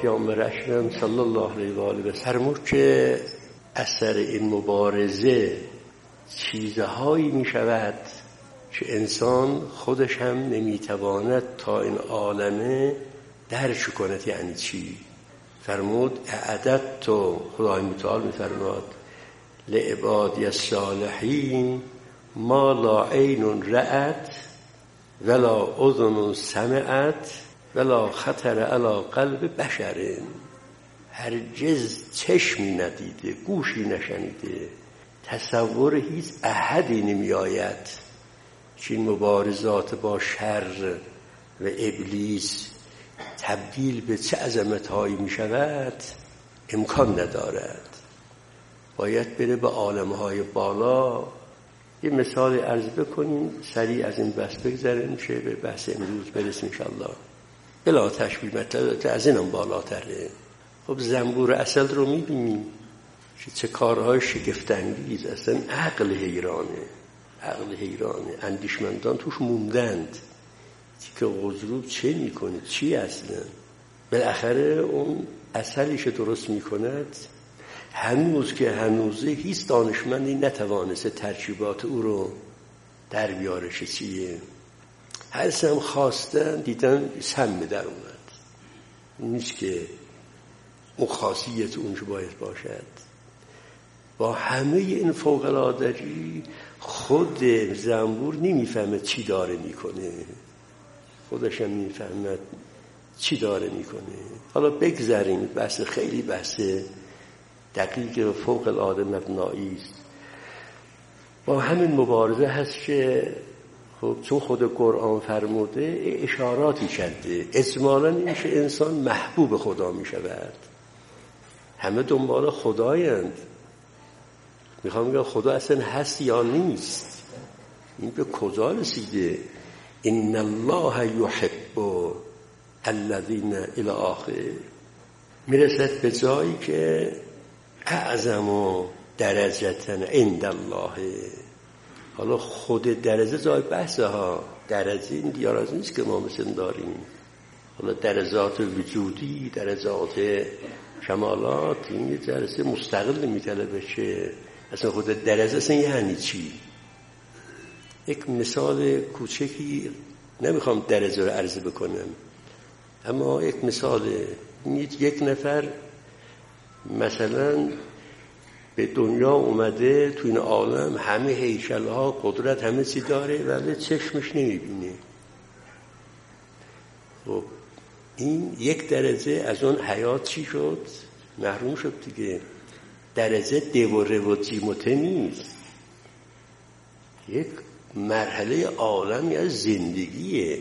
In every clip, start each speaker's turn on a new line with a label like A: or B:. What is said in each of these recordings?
A: پیامبر اکرم صلی الله علیه و آله فرمود که اثر این مبارزه چیزهایی می شود که انسان خودش هم نمیتواند تا این عالمه درک کند. یعنی چی؟ فرمود اعددت، خدای متعال می فرماد، لعبادی الصالحین ما لا عین رأت ولا اذن سمعت ولا خطر علی قلب بشر. هرگز چشمی ندیده، گوشی نشنیده، تصور هیچ احدی نمی آید که این مبارزات با شر و ابلیس تبدیل به چه عظمت‌هایی می شود امکان ندارد. باید بره به عالم‌های بالا. یه مثال عرض بکنیم سریع از این بحث بگذریم که به بحث امروز برسیم انشاءالله. بلا تشبیه مطلب از اینم بالاتره. خب زنبور عسل رو می‌بینیم که چه کارهای شگفت‌انگیز، اصلا عقل حیرانه. اندیشمندان توش موندند که غضروب چه میکنه، چی اصلا. بالاخره اون عسلیش درست میکند. هنوز که هنوزه هیچ دانشمندی نتوانسته ترکیبات او رو در بیارش چیه. هر سم خواستن دیدن سم در اومد. نیست که اون خاصیت اونجا باید باشد. با همه این فوق‌العادگی خود زنبور نمیفهمه چی داره میکنه، خودش هم میفهمد چی داره میکنه. حالا بگذاریم، بحث خیلی بحث دقیق و فوق العاده مبنایی است. با همین مبارزه هست که خب چون خود قرآن فرموده اشاراتی کرده، اجمالاً این که انسان محبوب خدا میشود. همه دنبال خدایند. میخوام بگم خدا اصلا هست یا نیست. این به کجا رسیده؟ ان الله یحب الذین الی آخر. میرسد به جایی که اعظم درجه عند الله. حالا خود درجه جای بحثه ها. درجه این دیار نیست که ما مثل داریم. حالا درجات وجودی، درجات کمالات، این یه جلسه مستقل میطلبه که اصلا خود درجه اصلا یعنی چی. یک مثال کوچکی، نمیخوام درجه رو عرض بکنم، اما یک مثال. یک نفر مثلا به دنیا اومده، تو این عالم همه هیکل‌ها، قدرت، همه چی داره ولی چشمش نمیبینه. خب این یک درجه از اون حیات چی شد؟ محروم شد دیگه. درجه دوره و جیموته نیست، یک مرحله عالمی از زندگیه.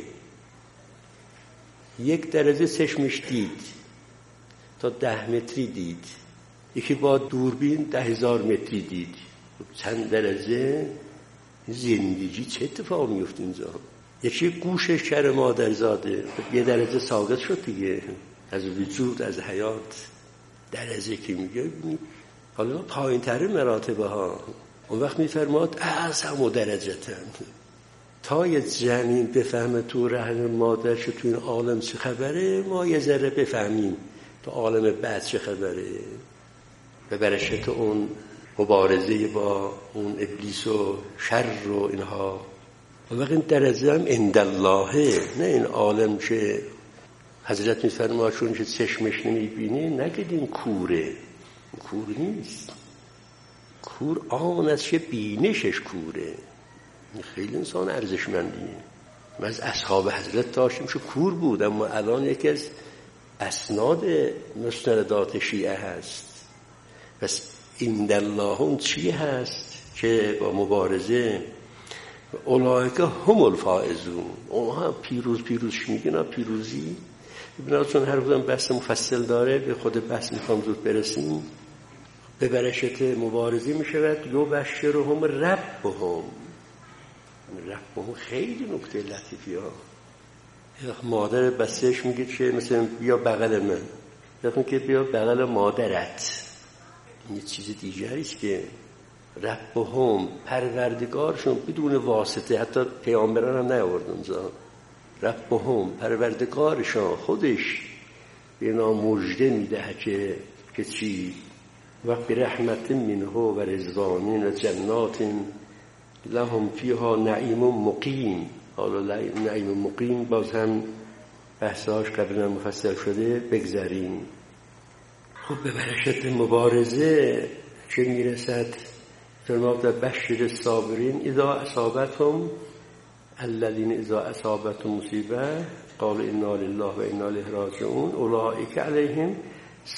A: یک درجه چشمش دید تا 10 متری دید، یکی با دوربین 10,000 متری دید. چند درجه زندگی چه اتفاق میفته اینجا. یکی گوشش کر مادر زاده، یه درجه ساقط شد دیگه از وجود، از حیات. درجه که میگه حالا پایین تر مراتبه ها. اون وقت میفرماد اعظم درجتن. تا یه جنین بفهمه تو رحم مادرش تو این عالم چه خبره، ما یه ذره بفهمیم تو عالم بعد چه خبره. به برکت اون مبارزه با اون ابلیس و شر و اینها. اون وقت این درجه هم عند الله، نه این عالم که حضرت میفرماد چون که چشمش نمیبینه نگید این کوره. کور نیست. کور آن است که بینشش کوره. خیلی انسان ارزشمندیه. من از اصحاب حضرت داشتیم که کور بود، اما الان یکی از اسناد مستندات شیعه هست. پس عند الله اون چی هست که با مبارزه اولئک هم الفائزون، اونها پیروز میگن. پیروزی ببینید چون هر روزم بحث مفصل داره، به خود بحث میخوام زود برسیم. به برکت مبارزه میشود یبشرهم ربهم. ربهم خیلی نکته لطیفی ها. مادر بسش میگه که مثلا بیا بغل من، یعنی که بیا بغل مادرت. این یه چیز دیگری است که ربهم پروردگارشون بدون واسطه، حتی پیامبران هم نیاورد اونجا. ربهم پروردگارشان خودش به اینا مژده میده که چی؟ و برحمت منه و رضوان و جنات لهم فیها نعیم مقیم. حالا نعیم مقیم باز هم بحثاش قبلا مفصل شده، بگذاریم. خب به برشت مبارزه چه میرسد؟ فرمود بشر الصابرین اذا اصابتهم الذين اذا اصابتهم مصیبه قالوا انا لله و انا الیه راجعون اولئک علیهم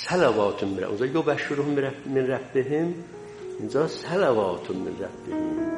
A: صلوات من ربهم. اونجا یبشرهم من ربهم، اینجا صلوات من ربهم.